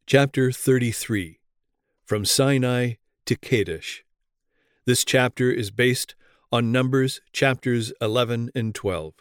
Chapter 33. From Sinai to Kadesh. This chapter is based on Numbers chapters 11 and 12.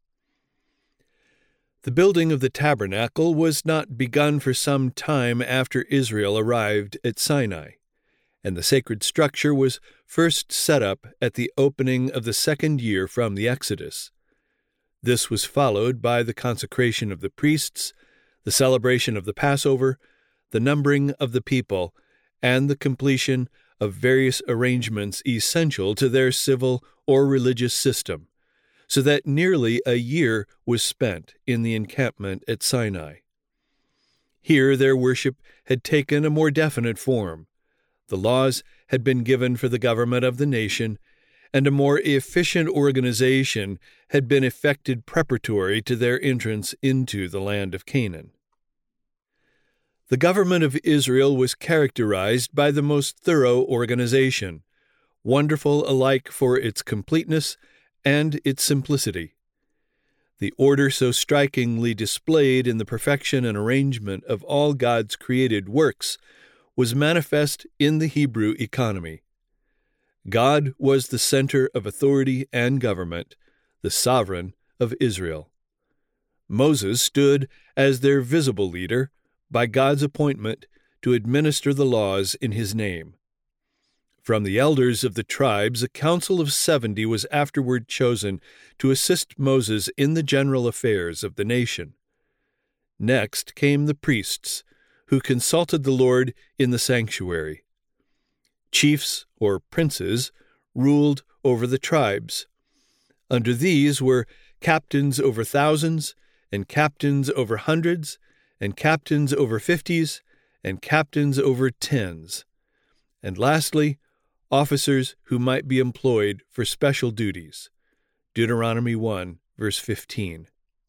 The building of the tabernacle was not begun for some time after Israel arrived at Sinai, and the sacred structure was first set up at the opening of the second year from the Exodus. This was followed by the consecration of the priests, the celebration of the Passover, the numbering of the people, and the completion of various arrangements essential to their civil or religious system, so that nearly a year was spent in the encampment at Sinai. Here their worship had taken a more definite form. The laws had been given for the government of the nation, and a more efficient organization had been effected preparatory to their entrance into the land of Canaan. The government of Israel was characterized by the most thorough organization, wonderful alike for its completeness and its simplicity. The order so strikingly displayed in the perfection and arrangement of all God's created works was manifest in the Hebrew economy. God was the center of authority and government, the sovereign of Israel. Moses stood as their visible leader, by God's appointment to administer the laws in his name. From the elders of the tribes, a council of 70 was afterward chosen to assist Moses in the general affairs of the nation. Next came the priests, who consulted the Lord in the sanctuary. Chiefs, or princes, ruled over the tribes. Under these were captains over thousands, and captains over hundreds, and captains over 50s, and captains over 10s, and lastly, officers who might be employed for special duties. Deuteronomy 1, verse 15.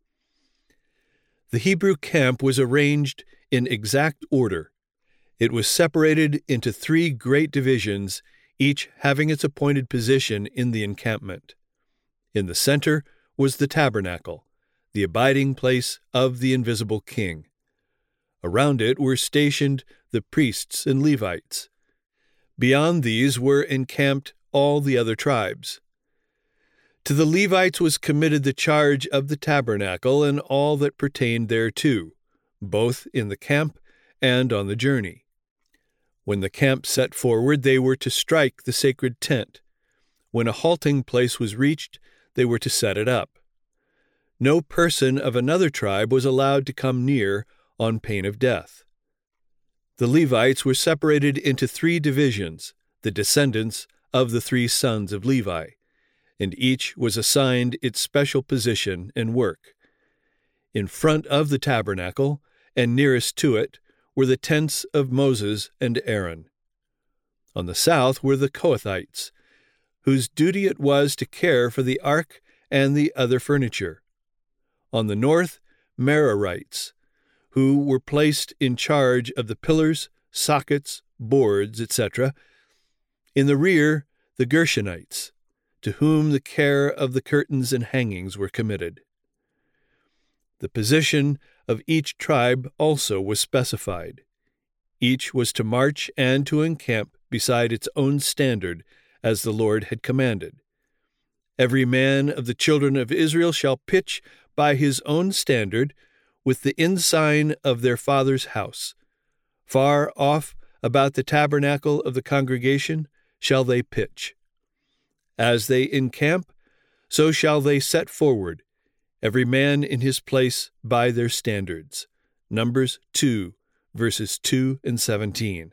The Hebrew camp was arranged in exact order. It was separated into 3 great divisions, each having its appointed position in the encampment. In the center was the tabernacle, the abiding place of the invisible king. Around it were stationed the priests and Levites. Beyond these were encamped all the other tribes. To the Levites was committed the charge of the tabernacle and all that pertained thereto, both in the camp and on the journey. When the camp set forward, they were to strike the sacred tent. When a halting place was reached, they were to set it up. No person of another tribe was allowed to come near on pain of death. The Levites were separated into 3 divisions, the descendants of the 3 sons of Levi, and each was assigned its special position and work. In front of the tabernacle, and nearest to it, were the tents of Moses and Aaron. On the south were the Kohathites, whose duty it was to care for the ark and the other furniture. On the north, Merarites, who were placed in charge of the pillars, sockets, boards, etc. In the rear, the Gershonites, to whom the care of the curtains and hangings were committed. The position of each tribe also was specified. Each was to march and to encamp beside its own standard, as the Lord had commanded. Every man of the children of Israel shall pitch by his own standard, with the ensign of their father's house. Far off about the tabernacle of the congregation shall they pitch. As they encamp, so shall they set forward, every man in his place by their standards. Numbers 2, verses 2 and 17.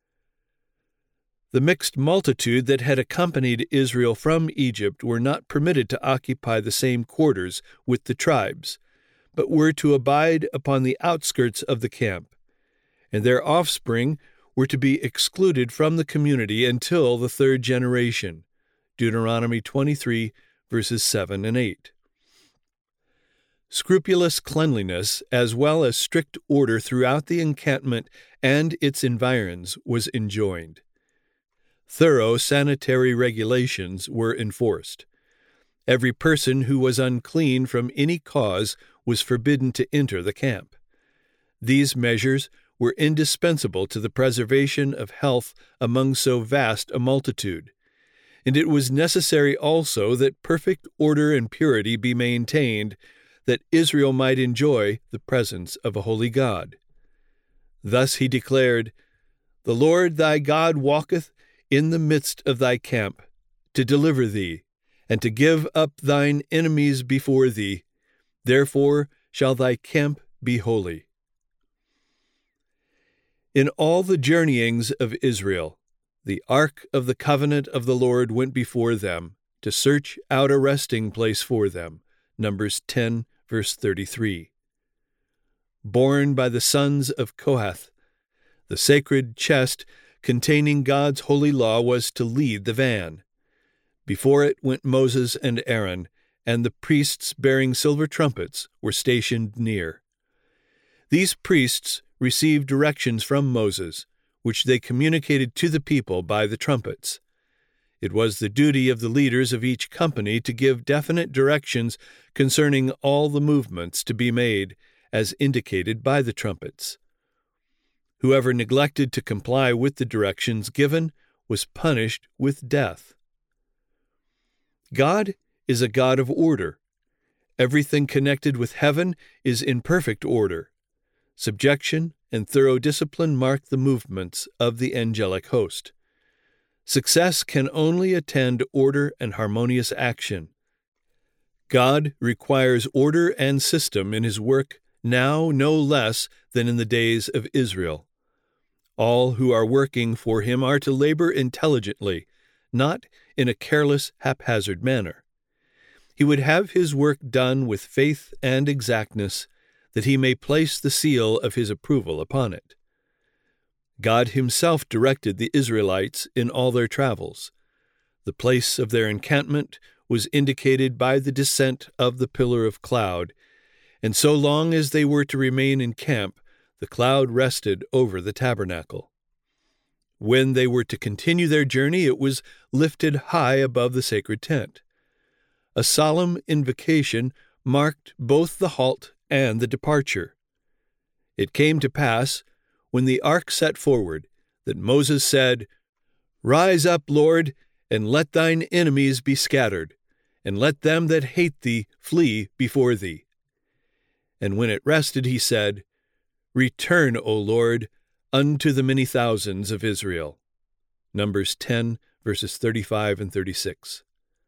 The mixed multitude that had accompanied Israel from Egypt were not permitted to occupy the same quarters with the tribes, but were to abide upon the outskirts of the camp, and their offspring were to be excluded from the community until the 3rd generation. Deuteronomy 23, verses 7 and 8. Scrupulous cleanliness, as well as strict order throughout the encampment and its environs, was enjoined. Thorough sanitary regulations were enforced. Every person who was unclean from any cause was forbidden to enter the camp. These measures were indispensable to the preservation of health among so vast a multitude, and it was necessary also that perfect order and purity be maintained, that Israel might enjoy the presence of a holy God. Thus he declared, "The Lord thy God walketh in the midst of thy camp, to deliver thee, and to give up thine enemies before thee. Therefore shall thy camp be holy." In all the journeyings of Israel, the ark of the covenant of the Lord went before them, to search out a resting place for them. Numbers 10, verse 33. Borne by the sons of Kohath, the sacred chest containing God's holy law was to lead the van. Before it went Moses and Aaron, and the priests bearing silver trumpets were stationed near. These priests received directions from Moses, which they communicated to the people by the trumpets. It was the duty of the leaders of each company to give definite directions concerning all the movements to be made, as indicated by the trumpets. Whoever neglected to comply with the directions given was punished with death. God is a God of order. Everything connected with heaven is in perfect order. Subjection and thorough discipline mark the movements of the angelic host. Success can only attend order and harmonious action. God requires order and system in his work now no less than in the days of Israel. All who are working for him are to labor intelligently, not in a careless, haphazard manner. He would have his work done with faith and exactness, that he may place the seal of his approval upon it. God himself directed the Israelites in all their travels. The place of their encampment was indicated by the descent of the pillar of cloud, and so long as they were to remain in camp, the cloud rested over the tabernacle. When they were to continue their journey, it was lifted high above the sacred tent. A solemn invocation marked both the halt and the departure. It came to pass, when the ark set forward, that Moses said, "Rise up, Lord, and let thine enemies be scattered, and let them that hate thee flee before thee." And when it rested, he said, "Return, O Lord, unto the many thousands of Israel." Numbers 10, verses 35 and 36.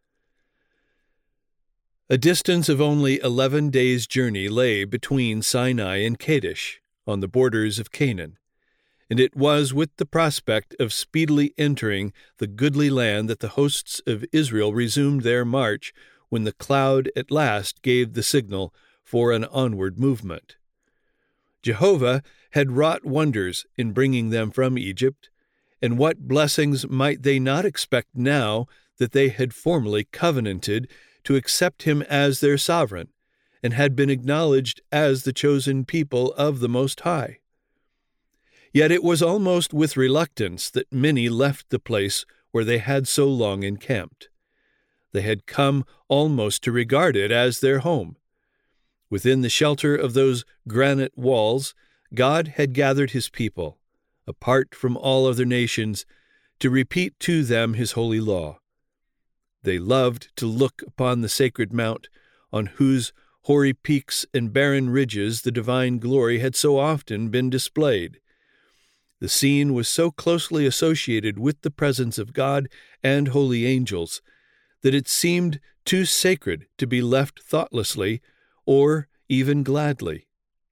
A distance of only 11 days' journey lay between Sinai and Kadesh, on the borders of Canaan, and it was with the prospect of speedily entering the goodly land that the hosts of Israel resumed their march when the cloud at last gave the signal for an onward movement. Jehovah had wrought wonders in bringing them from Egypt, and what blessings might they not expect now that they had formerly covenanted to accept him as their sovereign, and had been acknowledged as the chosen people of the Most High. Yet it was almost with reluctance that many left the place where they had so long encamped. They had come almost to regard it as their home. Within the shelter of those granite walls, God had gathered his people, apart from all other nations, to repeat to them his holy law. They loved to look upon the sacred mount, on whose hoary peaks and barren ridges the divine glory had so often been displayed. The scene was so closely associated with the presence of God and holy angels that it seemed too sacred to be left thoughtlessly or even gladly.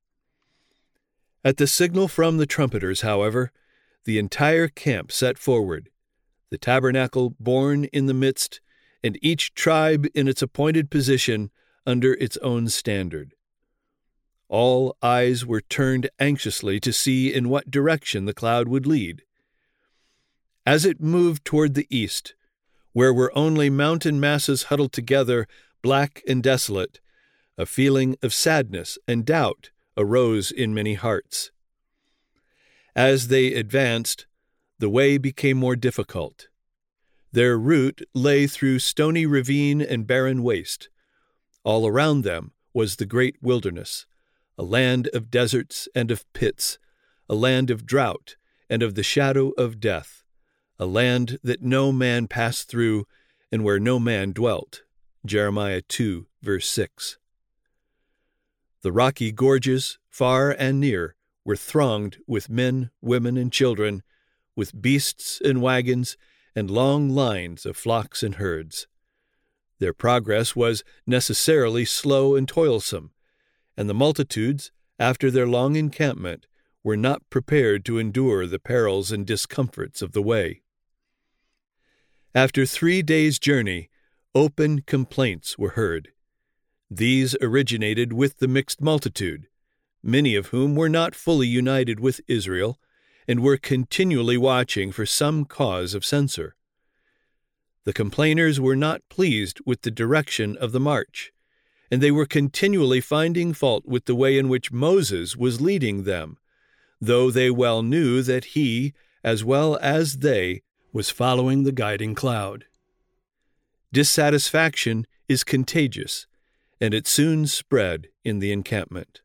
At the signal from the trumpeters, however, the entire camp set forward, the tabernacle borne in the midst, and each tribe in its appointed position under its own standard. All eyes were turned anxiously to see in what direction the cloud would lead. As it moved toward the east, where were only mountain masses huddled together, black and desolate, a feeling of sadness and doubt arose in many hearts. As they advanced, the way became more difficult. Their route lay through stony ravine and barren waste. All around them was the great wilderness, a land of deserts and of pits, a land of drought and of the shadow of death, a land that no man passed through and where no man dwelt. Jeremiah 2, verse 6. The rocky gorges, far and near, were thronged with men, women, and children, with beasts and wagons, and long lines of flocks and herds. Their progress was necessarily slow and toilsome, and the multitudes, after their long encampment, were not prepared to endure the perils and discomforts of the way. After 3 days' journey, open complaints were heard. These originated with the mixed multitude, many of whom were not fully united with Israel, and were continually watching for some cause of censure. The complainers were not pleased with the direction of the march, and they were continually finding fault with the way in which Moses was leading them, though they well knew that he, as well as they, was following the guiding cloud. Dissatisfaction is contagious, and it soon spread in the encampment.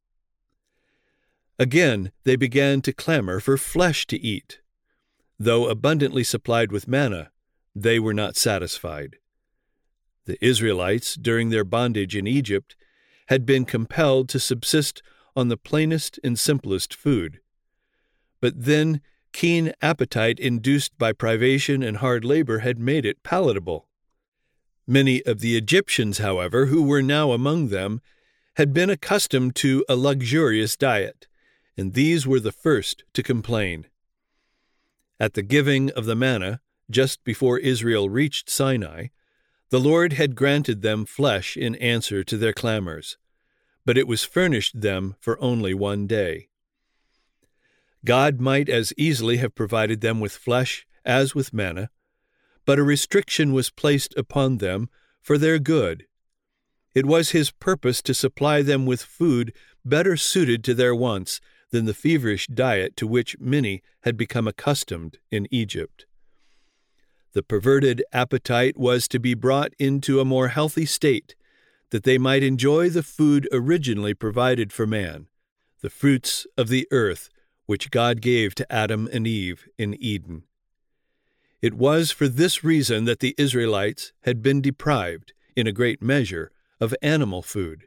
Again they began to clamor for flesh to eat. Though abundantly supplied with manna, they were not satisfied. The Israelites, during their bondage in Egypt, had been compelled to subsist on the plainest and simplest food. But then keen appetite induced by privation and hard labor had made it palatable. Many of the Egyptians, however, who were now among them, had been accustomed to a luxurious diet, and these were the first to complain. At the giving of the manna, just before Israel reached Sinai, the Lord had granted them flesh in answer to their clamors, but it was furnished them for only 1 day. God might as easily have provided them with flesh as with manna, but a restriction was placed upon them for their good. It was his purpose to supply them with food better suited to their wants than the feverish diet to which many had become accustomed in Egypt. The perverted appetite was to be brought into a more healthy state, that they might enjoy the food originally provided for man, the fruits of the earth which God gave to Adam and Eve in Eden. It was for this reason that the Israelites had been deprived, in a great measure, of animal food.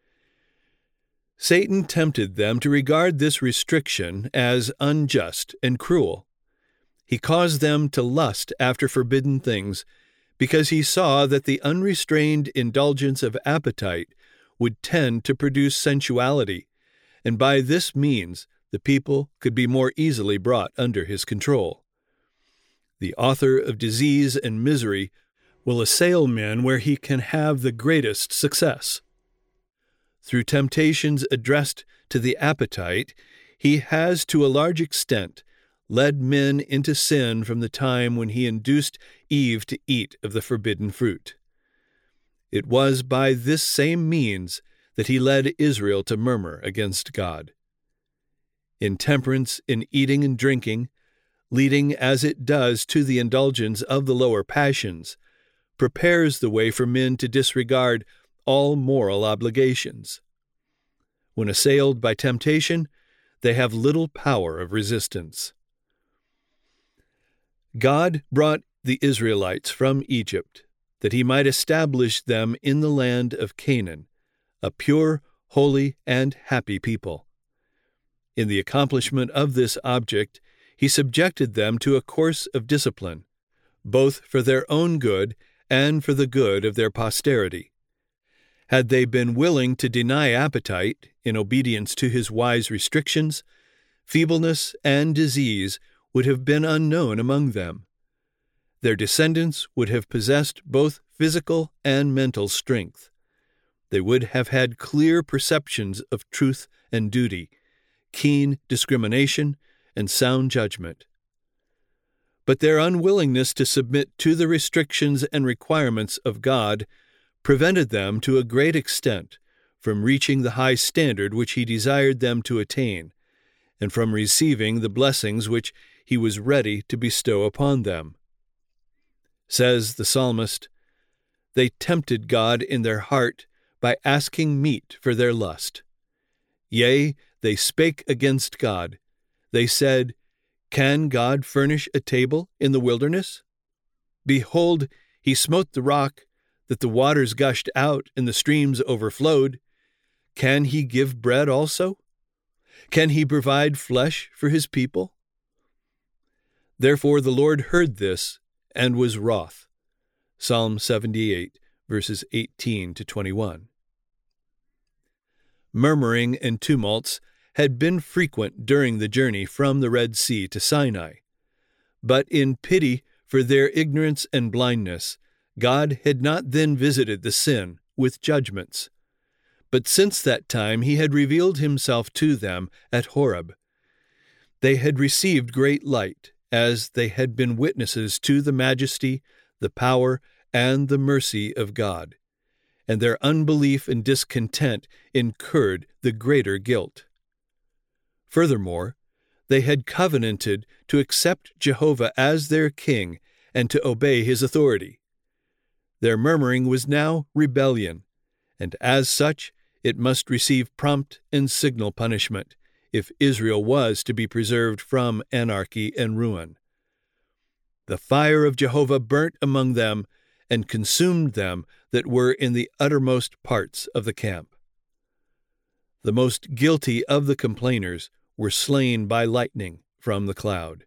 Satan tempted them to regard this restriction as unjust and cruel. He caused them to lust after forbidden things, because he saw that the unrestrained indulgence of appetite would tend to produce sensuality, and by this means the people could be more easily brought under his control. The author of disease and misery will assail men where he can have the greatest success. Through temptations addressed to the appetite, he has to a large extent led men into sin from the time when he induced Eve to eat of the forbidden fruit. It was by this same means that he led Israel to murmur against God. Intemperance in eating and drinking, leading as it does to the indulgence of the lower passions, prepares the way for men to disregard all moral obligations. When assailed by temptation, they have little power of resistance. God brought the Israelites from Egypt, that he might establish them in the land of Canaan, a pure, holy, and happy people. In the accomplishment of this object, he subjected them to a course of discipline, both for their own good and for the good of their posterity. Had they been willing to deny appetite in obedience to his wise restrictions, feebleness and disease would have been unknown among them. Their descendants would have possessed both physical and mental strength. They would have had clear perceptions of truth and duty, keen discrimination, and sound judgment. But their unwillingness to submit to the restrictions and requirements of God prevented them to a great extent from reaching the high standard which he desired them to attain, and from receiving the blessings which he was ready to bestow upon them. Says the psalmist, "They tempted God in their heart by asking meat for their lust. Yea, they spake against God, they said, "Can God furnish a table in the wilderness? Behold, he smote the rock, that the waters gushed out and the streams overflowed. Can he give bread also? Can he provide flesh for his people?" Therefore the Lord heard this and was wroth. Psalm 78, verses 18 to 21. Murmuring and tumults had been frequent during the journey from the Red Sea to Sinai. But in pity for their ignorance and blindness, God had not then visited the sin with judgments. But since that time he had revealed himself to them at Horeb. They had received great light, as they had been witnesses to the majesty, the power, and the mercy of God, and their unbelief and discontent incurred the greater guilt. Furthermore, they had covenanted to accept Jehovah as their king and to obey his authority. Their murmuring was now rebellion, and as such it must receive prompt and signal punishment, if Israel was to be preserved from anarchy and ruin. The fire of Jehovah burnt among them and consumed them that were in the uttermost parts of the camp. The most guilty of the complainers were slain by lightning from the cloud.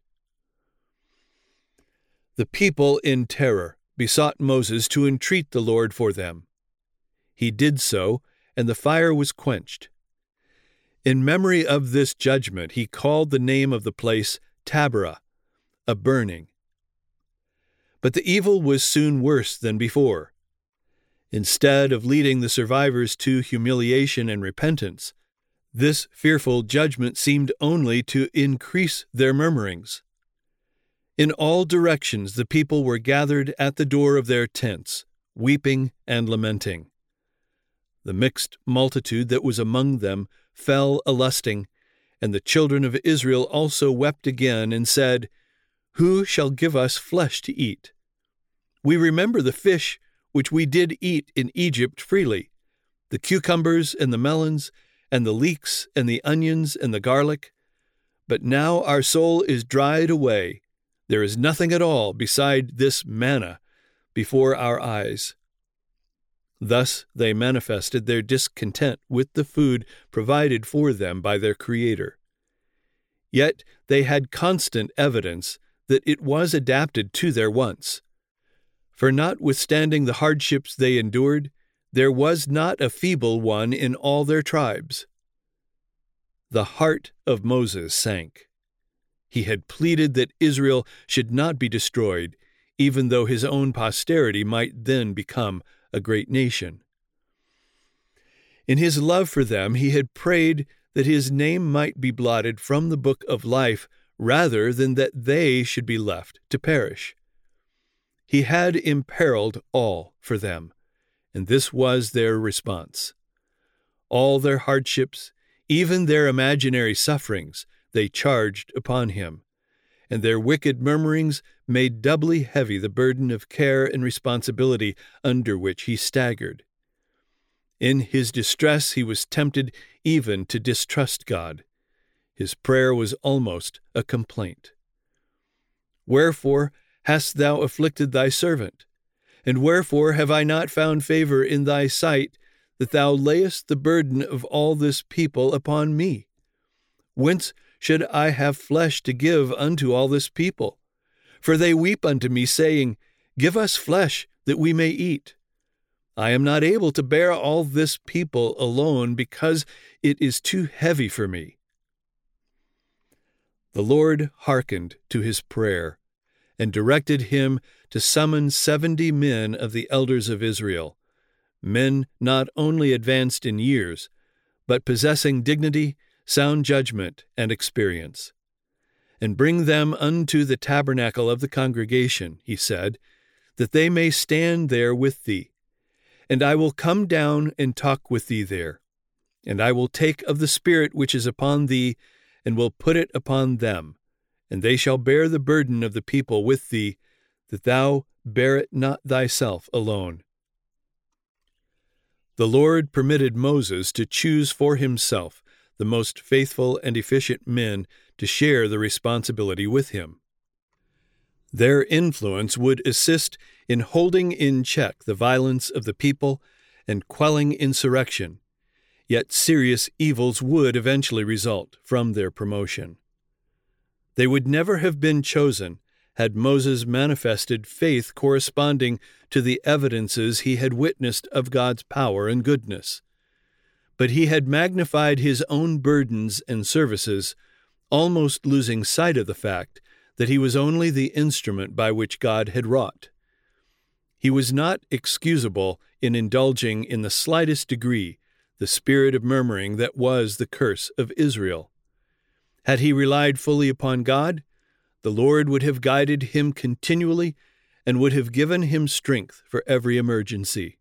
The people in terror besought Moses to entreat the Lord for them. He did so, and the fire was quenched. In memory of this judgment, he called the name of the place Taberah, a burning. But the evil was soon worse than before. Instead of leading the survivors to humiliation and repentance, this fearful judgment seemed only to increase their murmurings. In all directions the people were gathered at the door of their tents, weeping and lamenting. The mixed multitude that was among them fell a-lusting, and the children of Israel also wept again and said, "Who shall give us flesh to eat? We remember the fish which we did eat in Egypt freely, the cucumbers and the melons, and the leeks and the onions and the garlic. But now our soul is dried away. There is nothing at all beside this manna before our eyes." Thus they manifested their discontent with the food provided for them by their Creator. Yet they had constant evidence that it was adapted to their wants. For notwithstanding the hardships they endured, there was not a feeble one in all their tribes. The heart of Moses sank. He had pleaded that Israel should not be destroyed, even though his own posterity might then become a great nation. In his love for them, he had prayed that his name might be blotted from the book of life rather than that they should be left to perish. He had imperiled all for them, and this was their response. All their hardships, even their imaginary sufferings, they charged upon him, and their wicked murmurings made doubly heavy the burden of care and responsibility under which he staggered. In his distress he was tempted even to distrust God. His prayer was almost a complaint. "Wherefore hast thou afflicted thy servant? And wherefore have I not found favor in thy sight, that thou layest the burden of all this people upon me? Whence should I have flesh to give unto all this people? For they weep unto me, saying, Give us flesh, that we may eat. I am not able to bear all this people alone, because it is too heavy for me." The Lord hearkened to his prayer, and directed him to summon 70 men of the elders of Israel, men not only advanced in years, but possessing dignity, sound judgment, and experience. "And bring them unto the tabernacle of the congregation," he said, "that they may stand there with thee. And I will come down and talk with thee there. And I will take of the Spirit which is upon thee, and will put it upon them. And they shall bear the burden of the people with thee, that thou bear it not thyself alone." The Lord permitted Moses to choose for himself the most faithful and efficient men to share the responsibility with him. Their influence would assist in holding in check the violence of the people and quelling insurrection, yet serious evils would eventually result from their promotion. They would never have been chosen had Moses manifested faith corresponding to the evidences he had witnessed of God's power and goodness. But he had magnified his own burdens and services, almost losing sight of the fact that he was only the instrument by which God had wrought. He was not excusable in indulging in the slightest degree the spirit of murmuring that was the curse of Israel. Had he relied fully upon God, the Lord would have guided him continually and would have given him strength for every emergency.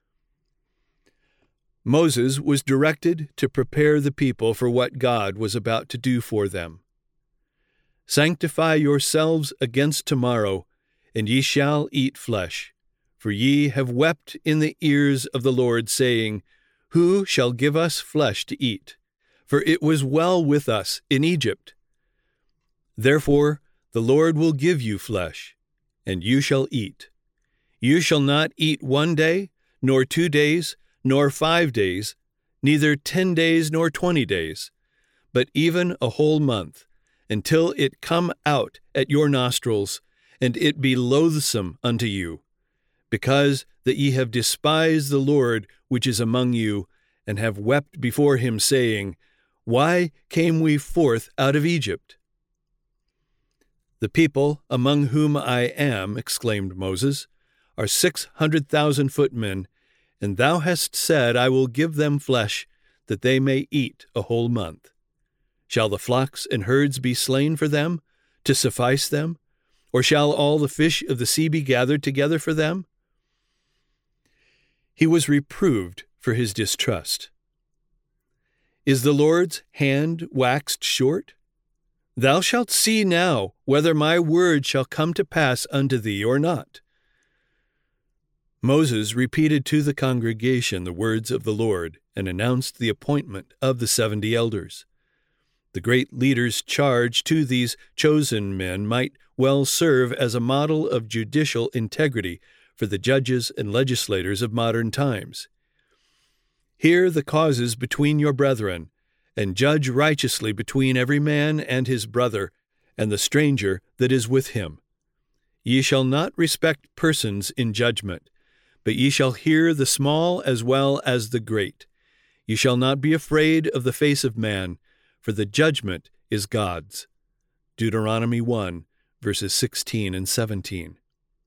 Moses was directed to prepare the people for what God was about to do for them. "Sanctify yourselves against tomorrow, and ye shall eat flesh. For ye have wept in the ears of the Lord, saying, Who shall give us flesh to eat? For it was well with us in Egypt. Therefore the Lord will give you flesh, and you shall eat. You shall not eat 1 day, nor 2 days, nor 5 days, neither 10 days nor 20 days, but even a whole month, until it come out at your nostrils, and it be loathsome unto you, because that ye have despised the Lord which is among you, and have wept before him, saying, Why came we forth out of Egypt? The people among whom I am, exclaimed Moses, are 600,000 footmen, and thou hast said, I will give them flesh, that they may eat a whole month. Shall the flocks and herds be slain for them, to suffice them? Or shall all the fish of the sea be gathered together for them? He was reproved for his distrust. Is the Lord's hand waxed short? Thou shalt see now whether my word shall come to pass unto thee or not. Moses repeated to the congregation the words of the Lord and announced the appointment of the 70 elders. The great leader's charge to these chosen men might well serve as a model of judicial integrity for the judges and legislators of modern times. Hear the causes between your brethren, and judge righteously between every man and his brother, and the stranger that is with him. Ye shall not respect persons in judgment, but ye shall hear the small as well as the great. Ye shall not be afraid of the face of man, for the judgment is God's. Deuteronomy 1, verses 16 and 17.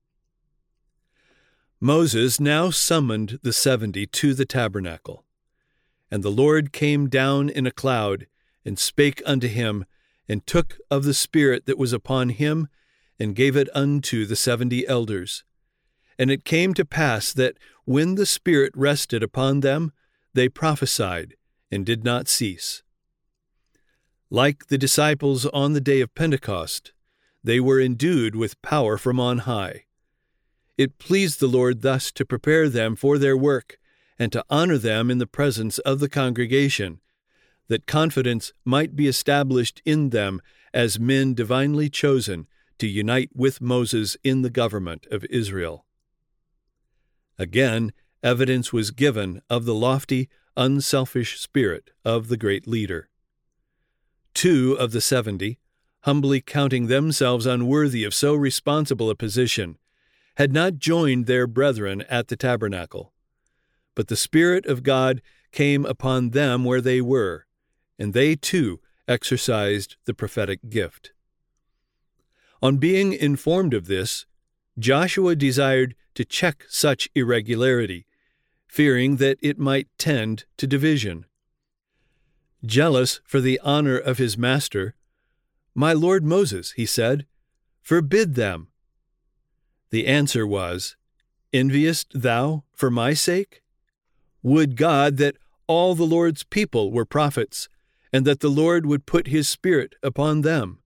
Moses now summoned the 70 to the tabernacle. And the Lord came down in a cloud, and spake unto him, and took of the Spirit that was upon him, and gave it unto the 70 elders. And it came to pass that when the Spirit rested upon them, they prophesied, and did not cease. Like the disciples on the day of Pentecost, they were endued with power from on high. It pleased the Lord thus to prepare them for their work, and to honor them in the presence of the congregation, that confidence might be established in them as men divinely chosen to unite with Moses in the government of Israel. Again, evidence was given of the lofty, unselfish spirit of the great leader. 2 of the 70, humbly counting themselves unworthy of so responsible a position, had not joined their brethren at the tabernacle. But the Spirit of God came upon them where they were, and they too exercised the prophetic gift. On being informed of this, Joshua desired to check such irregularity, fearing that it might tend to division. Jealous for the honor of his master, My lord Moses, he said, forbid them. The answer was, Enviest thou for my sake? Would God that all the Lord's people were prophets, and that the Lord would put his Spirit upon them.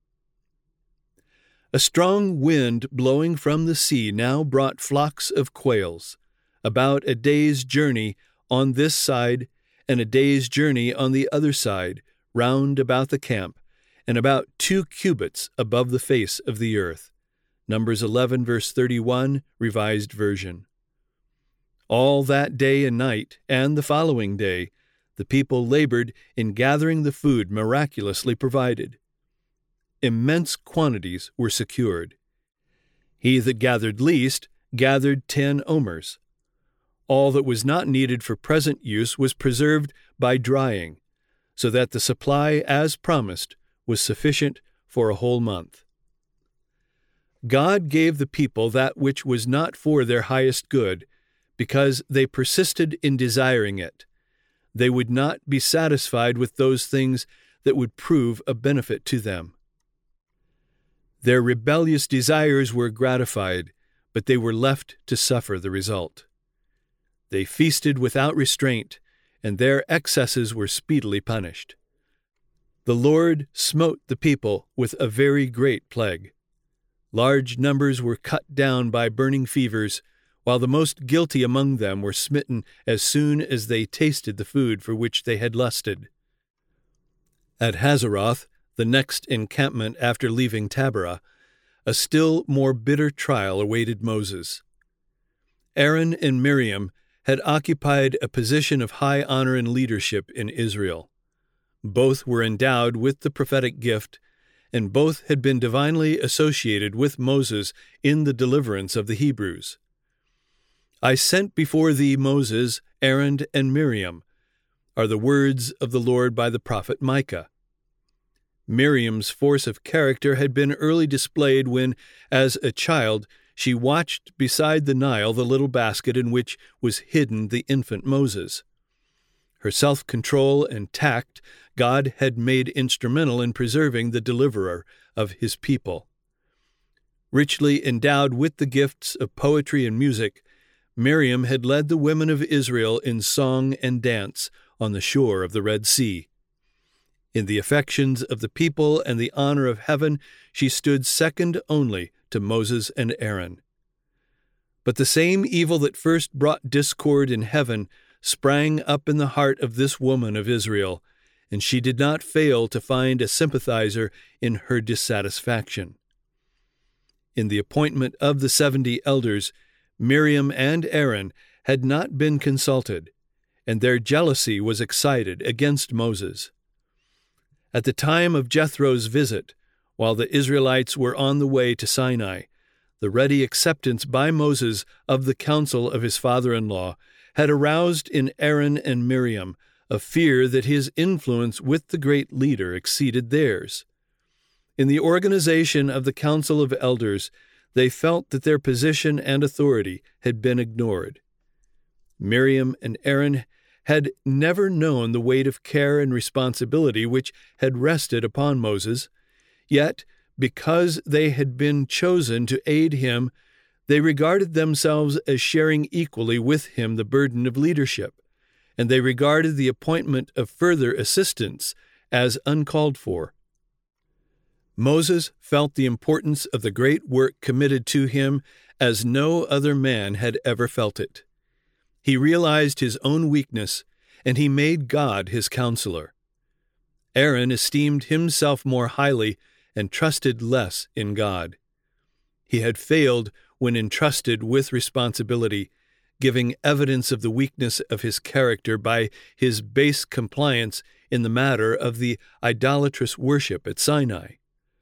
A strong wind blowing from the sea now brought flocks of quails, about a day's journey on this side and a day's journey on the other side, round about the camp, and about 2 cubits above the face of the earth. Numbers 11, verse 31, Revised Version. All that day and night, and the following day, the people labored in gathering the food miraculously provided. Immense quantities were secured. He that gathered least gathered 10 omers. All that was not needed for present use was preserved by drying, so that the supply, as promised, was sufficient for a whole month. God gave the people that which was not for their highest good, because they persisted in desiring it. They would not be satisfied with those things that would prove a benefit to them. Their rebellious desires were gratified, but they were left to suffer the result. They feasted without restraint, and their excesses were speedily punished. The Lord smote the people with a very great plague. Large numbers were cut down by burning fevers, while the most guilty among them were smitten as soon as they tasted the food for which they had lusted. At Hazeroth, the next encampment after leaving Taberah, a still more bitter trial awaited Moses. Aaron and Miriam had occupied a position of high honor and leadership in Israel. Both were endowed with the prophetic gift, and both had been divinely associated with Moses in the deliverance of the Hebrews. "I sent before thee Moses, Aaron, and Miriam," are the words of the Lord by the prophet Micah. Miriam's force of character had been early displayed when, as a child, she watched beside the Nile the little basket in which was hidden the infant Moses. Her self-control and tact God had made instrumental in preserving the deliverer of his people. Richly endowed with the gifts of poetry and music, Miriam had led the women of Israel in song and dance on the shore of the Red Sea. In the affections of the people and the honor of heaven, she stood second only to Moses and Aaron. But the same evil that first brought discord in heaven sprang up in the heart of this woman of Israel, and she did not fail to find a sympathizer in her dissatisfaction. In the appointment of the 70 elders, Miriam and Aaron had not been consulted, and their jealousy was excited against Moses. At the time of Jethro's visit, while the Israelites were on the way to Sinai, the ready acceptance by Moses of the counsel of his father-in-law had aroused in Aaron and Miriam a fear that his influence with the great leader exceeded theirs. In the organization of the council of elders, they felt that their position and authority had been ignored. Miriam and Aaron had never known the weight of care and responsibility which had rested upon Moses, yet, because they had been chosen to aid him, they regarded themselves as sharing equally with him the burden of leadership, and they regarded the appointment of further assistants as uncalled for. Moses felt the importance of the great work committed to him as no other man had ever felt it. He realized his own weakness, and he made God his counselor. Aaron esteemed himself more highly and trusted less in God. He had failed when entrusted with responsibility, giving evidence of the weakness of his character by his base compliance in the matter of the idolatrous worship at Sinai.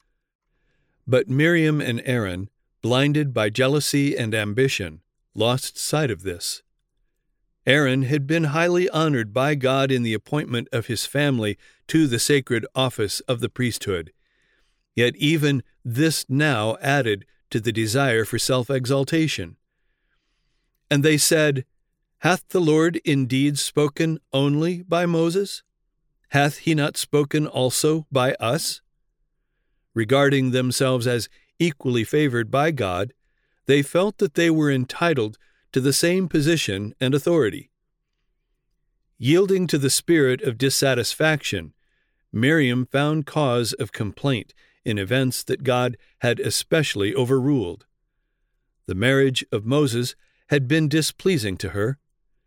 But Miriam and Aaron, blinded by jealousy and ambition, lost sight of this. Aaron had been highly honored by God in the appointment of his family to the sacred office of the priesthood, yet even this now added to the desire for self-exaltation. And they said, "Hath the Lord indeed spoken only by Moses? Hath he not spoken also by us?" Regarding themselves as equally favored by God, they felt that they were entitled to the same position and authority. Yielding to the spirit of dissatisfaction, Miriam found cause of complaint in events that God had especially overruled. The marriage of Moses had been displeasing to her.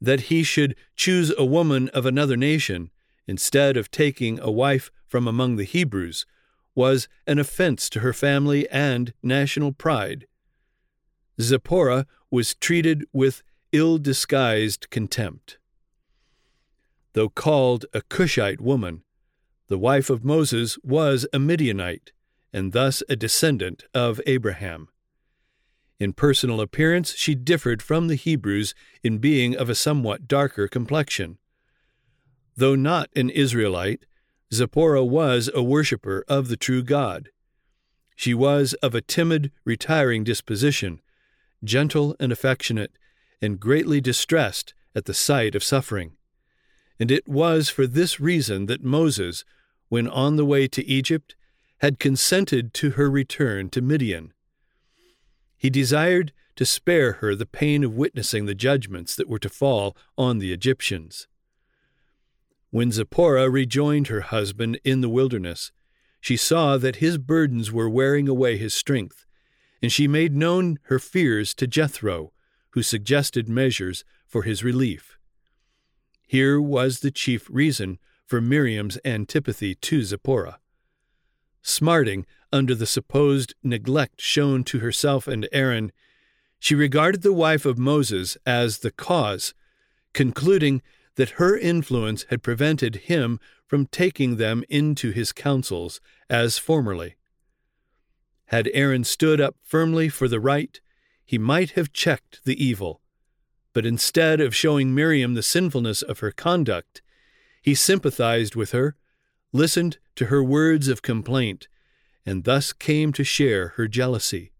That he should choose a woman of another nation, instead of taking a wife from among the Hebrews, was an offense to her family and national pride. Zipporah was treated with ill-disguised contempt. Though called a Cushite woman, the wife of Moses was a Midianite, and thus a descendant of Abraham. In personal appearance, she differed from the Hebrews in being of a somewhat darker complexion. Though not an Israelite, Zipporah was a worshipper of the true God. She was of a timid, retiring disposition, gentle and affectionate, and greatly distressed at the sight of suffering. And it was for this reason that Moses, when on the way to Egypt, had consented to her return to Midian. He desired to spare her the pain of witnessing the judgments that were to fall on the Egyptians. When Zipporah rejoined her husband in the wilderness, she saw that his burdens were wearing away his strength, and she made known her fears to Jethro, who suggested measures for his relief. Here was the chief reason for Miriam's antipathy to Zipporah. Smarting under the supposed neglect shown to herself and Aaron, she regarded the wife of Moses as the cause, concluding that her influence had prevented him from taking them into his counsels as formerly. Had Aaron stood up firmly for the right, he might have checked the evil, but instead of showing Miriam the sinfulness of her conduct, he sympathized with her, listened to her words of complaint, and thus came to share her jealousy.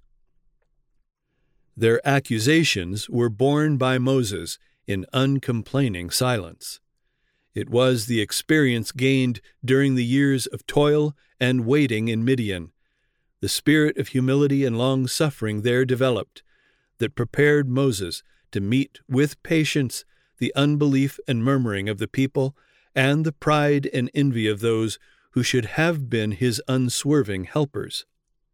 Their accusations were borne by Moses in uncomplaining silence. It was the experience gained during the years of toil and waiting in Midian, the spirit of humility and long-suffering there developed, that prepared Moses to meet with patience the unbelief and murmuring of the people and the pride and envy of those who should have been his unswerving helpers.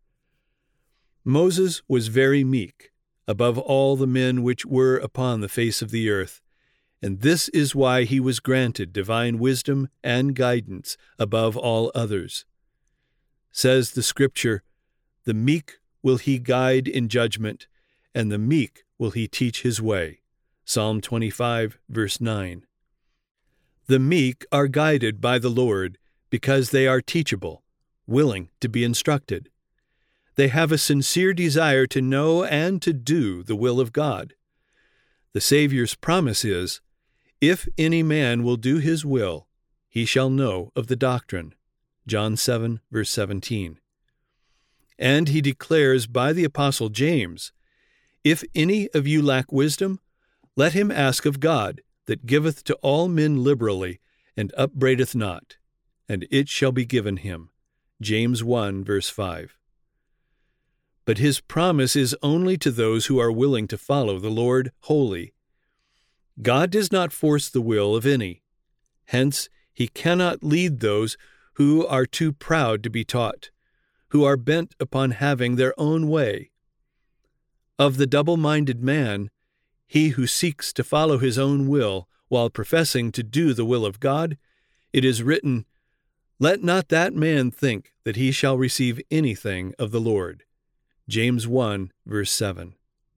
Moses was very meek, above all the men which were upon the face of the earth, and this is why he was granted divine wisdom and guidance above all others. Says the Scripture, "The meek will he guide in judgment, and the meek will he teach his way." Psalm 25, verse 9. The meek are guided by the Lord because they are teachable, willing to be instructed. They have a sincere desire to know and to do the will of God. The Savior's promise is, "If any man will do his will, he shall know of the doctrine." John 7, verse 17. And he declares by the Apostle James, "If any of you lack wisdom, let him ask of God, that giveth to all men liberally, and upbraideth not, and it shall be given him." James 1, verse 5. But his promise is only to those who are willing to follow the Lord wholly. God does not force the will of any. Hence, he cannot lead those who are too proud to be taught, who are bent upon having their own way. Of the double-minded man, he who seeks to follow his own will while professing to do the will of God, it is written, "Let not that man think that he shall receive anything of the Lord." James 1, verse 7.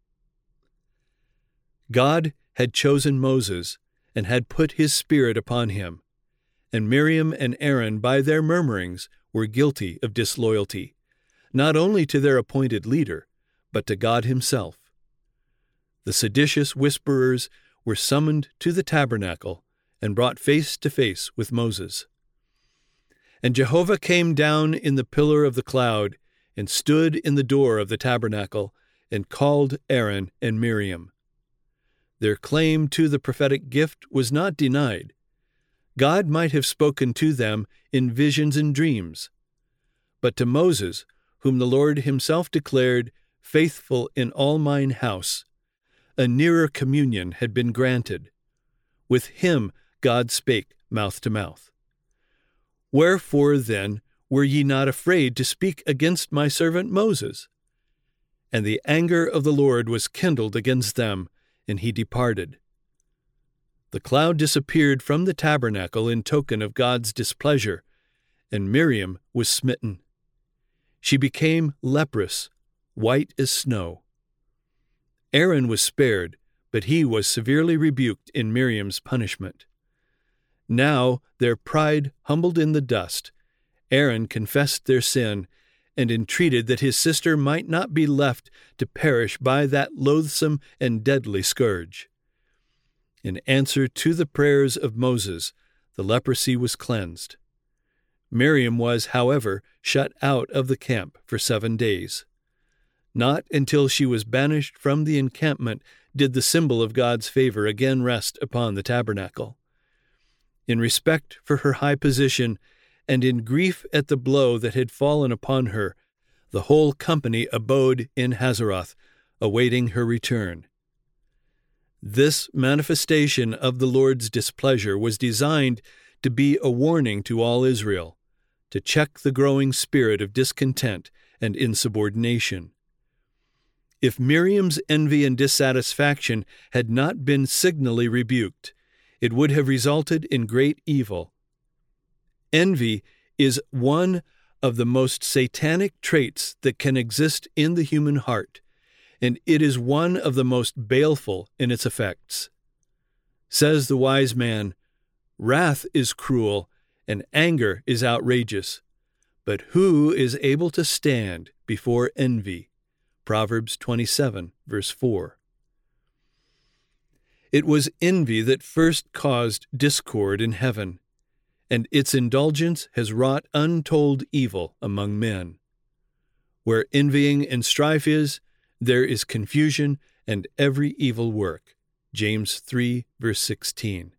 God had chosen Moses and had put his Spirit upon him, and Miriam and Aaron, by their murmurings, were guilty of disloyalty, not only to their appointed leader, but to God himself. The seditious whisperers were summoned to the tabernacle and brought face to face with Moses. And Jehovah came down in the pillar of the cloud and stood in the door of the tabernacle and called Aaron and Miriam. Their claim to the prophetic gift was not denied. God might have spoken to them in visions and dreams. But to Moses, whom the Lord himself declared faithful in all mine house, a nearer communion had been granted. With him God spake mouth to mouth. Wherefore then were ye not afraid to speak against my servant Moses? And the anger of the Lord was kindled against them, and he departed. The cloud disappeared from the tabernacle in token of God's displeasure, and Miriam was smitten. She became leprous, white as snow. Aaron was spared, but he was severely rebuked in Miriam's punishment. Now, their pride humbled in the dust, Aaron confessed their sin and entreated that his sister might not be left to perish by that loathsome and deadly scourge. In answer to the prayers of Moses, the leprosy was cleansed. Miriam was, however, shut out of the camp for 7 days. Not until she was banished from the encampment did the symbol of God's favor again rest upon the tabernacle. In respect for her high position, and in grief at the blow that had fallen upon her, the whole company abode in Hazeroth, awaiting her return. This manifestation of the Lord's displeasure was designed to be a warning to all Israel, to check the growing spirit of discontent and insubordination. If Miriam's envy and dissatisfaction had not been signally rebuked, it would have resulted in great evil. Envy is one of the most satanic traits that can exist in the human heart, and it is one of the most baleful in its effects. Says the wise man, "Wrath is cruel, and anger is outrageous, but who is able to stand before envy?" Proverbs 27, verse 4. It was envy that first caused discord in heaven, and its indulgence has wrought untold evil among men. Where envying and strife is, there is confusion and every evil work. James 3, verse 16.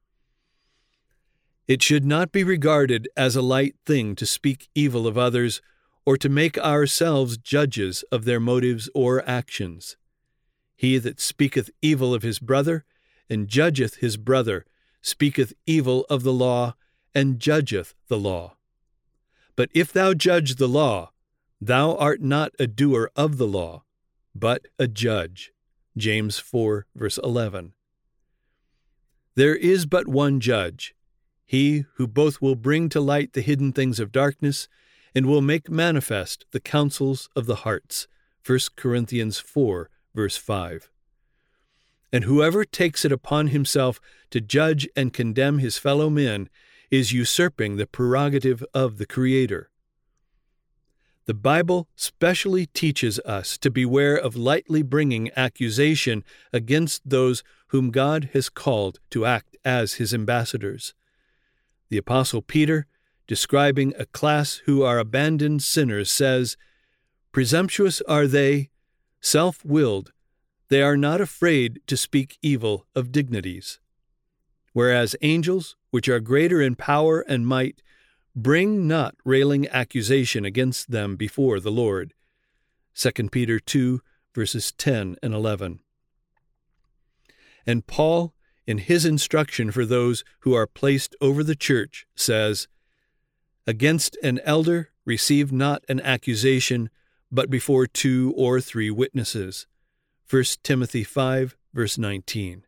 It should not be regarded as a light thing to speak evil of others or to make ourselves judges of their motives or actions. He that speaketh evil of his brother and judgeth his brother speaketh evil of the law and judgeth the law. But if thou judge the law, thou art not a doer of the law, but a judge. James 4, verse 11. There is but one judge, he who both will bring to light the hidden things of darkness and will make manifest the counsels of the hearts. 1 Corinthians 4, verse 5. And whoever takes it upon himself to judge and condemn his fellow men is usurping the prerogative of the Creator. The Bible specially teaches us to beware of lightly bringing accusation against those whom God has called to act as His ambassadors. The Apostle Peter, describing a class who are abandoned sinners, says, "Presumptuous are they, self-willed, they are not afraid to speak evil of dignities. Whereas angels, which are greater in power and might, bring not railing accusation against them before the Lord." 2 Peter 2, verses 10 and 11. And Paul, in his instruction for those who are placed over the church, says, "Against an elder receive not an accusation, but before 2 or 3 witnesses." 1 Timothy 5, verse 19.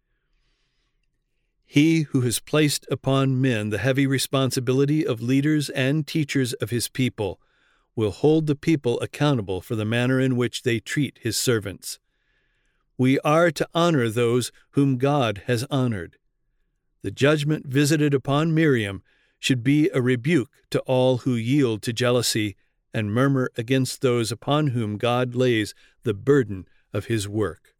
He who has placed upon men the heavy responsibility of leaders and teachers of his people will hold the people accountable for the manner in which they treat his servants. We are to honor those whom God has honored. The judgment visited upon Miriam should be a rebuke to all who yield to jealousy and murmur against those upon whom God lays the burden of His work.